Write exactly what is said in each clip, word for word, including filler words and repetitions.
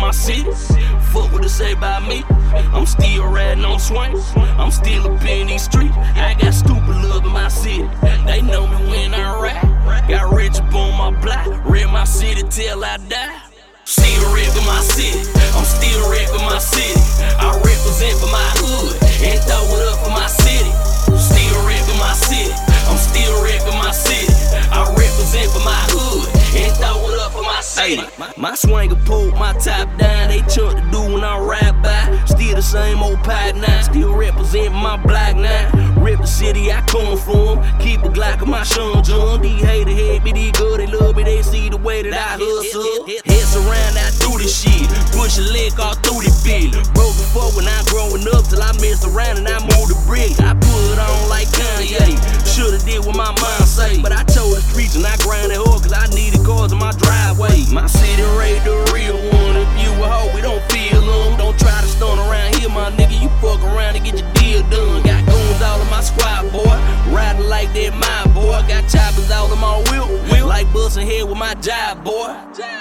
my city. Fuck what they say about me. I'm still riding on swing. I'm still up in these streets. I got stupid love in my city. They know me when I ride. Got rich up on my block. Rep my city till I die. Still reppin' my city. I'm still reppin' my city. I represent for my hood and throw it up for my city. Still reppin' my city. I'm still reppin' my city. I represent for my hood and throw it up for my city. My, my swinger pulled my top down. They chunk to do when I ride by. Still the same old pipe now. Still represent my block now. Rep the city I come from. Keep a Glock on my Sean John. These haters hate me, these good, they love me. They see the way that I hustle. Heads around, I do this shit. Push a leg all through the bill. Broke before when I growing up till I messed around and I moved the brick. I put on like Kanye. Shoulda did what my mom say, but I chose the streets and I grinded hard cause I needed cars in my driveway. My city raised the real one. If you a hoe, we don't feel them. Don't try to stunt around here, my nigga. You fuck around and get your deal done. Got goons all in my squad, boy. Riding like that, my boy. Got choppers all in my wheel. Wheel like bustin' head with my job, boy.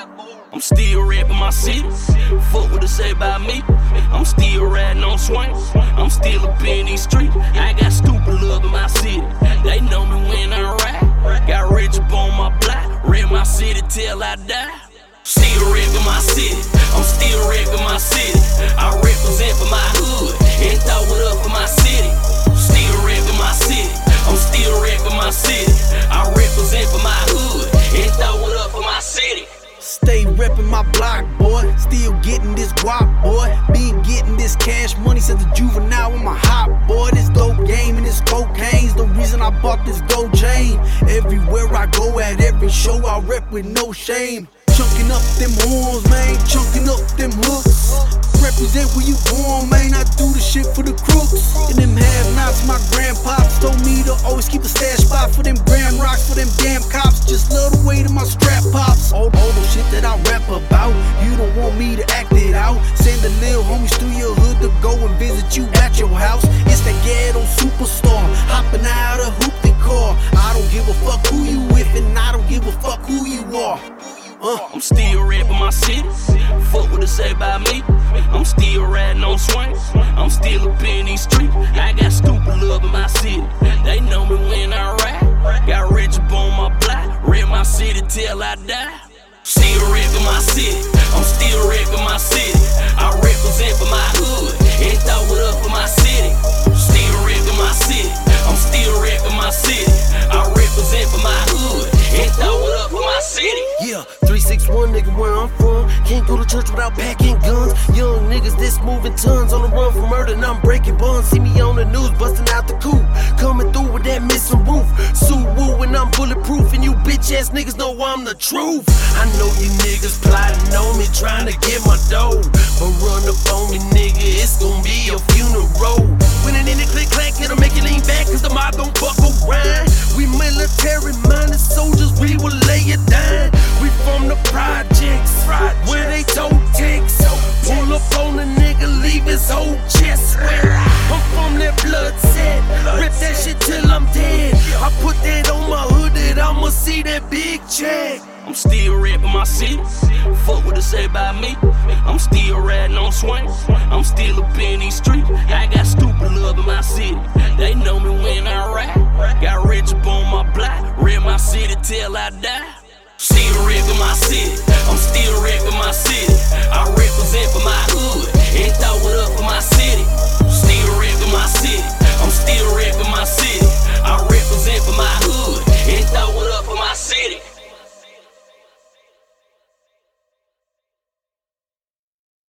I'm still reppin' my city. Fuck what they say about me. I'm still riding on swing. I'm still up in these streets. I got stupid love in my city. They know me when I ride. Got rich up on my block. Rep my city till I die. Still reppin' my city. I'm still reppin' my city. I represent for my hood and throw it up for my city. Still reppin' my city. I'm still reppin' my city. I represent for my hood and throw it up for my city. Stay reppin' my block, boy. Still getting this guap, boy. Been getting this cash money since the juvenile with my hot, boy. This dope game and this cocaine's the reason I bought this gold chain. Everywhere I go, at every show, I rep with no shame. Chunking up them horns, man. Chunking up them hooks. Represent where you born, man. I do the shit for the crooks. And them have-nots, my grandpops told me to always keep a stash spot for them brand rocks, for them damn cops. Just love the way that my strap pops. All, all the shit that I rap about, you don't want me to act it out. Send the little homies through your hood to go and visit you at your house. It's that ghetto superstar, hopping out of hoop they car. I don't give a fuck who you with, and I don't give a fuck who you are. Uh. I'm still reppin' my city. Fuck what they say about me. I'm still riding on swing. I'm still up in these streets. I got stupid love in my city. They know me when I ride. Got rich up on my block. Rep my city till I die. Still reppin' my city. I'm still reppin' my city. I represent for my hood and throw it up for my city. Still reppin' my city. I'm still reppin' my city. I represent for my hood and throw it up for my city. Yeah, three six one nigga where I'm from. Can't go to church without packing guns. Young niggas this moving tons on the run for murder and I'm breaking bonds. See me on the news busting out the coupe, coming through with that missing roof. Suwu and I'm bulletproof and you bitch ass niggas know I'm the truth. I know you niggas plotting on me trying to get my dough, but run up on me nigga, it's gon' be a funeral. Winning in the click clack, it'll make you lean back cause the mob don't fuck around. We military minded soldiers, we will lay it down. We from the projects, where they toe ticks. Pull up on a nigga, leave his whole chest wet. I'm from that blood set, rip that shit till I'm dead. I put that on my hood that I'ma see that big check. I'm still reppin' my city. Fuck what they say about me. I'm still riding on swing. I'm still up in these streets. I got stupid love in my city. They know me when I ride. Got rich up on my block. Rep my city till I die. Still reppin' my city. I'm still reppin' my city.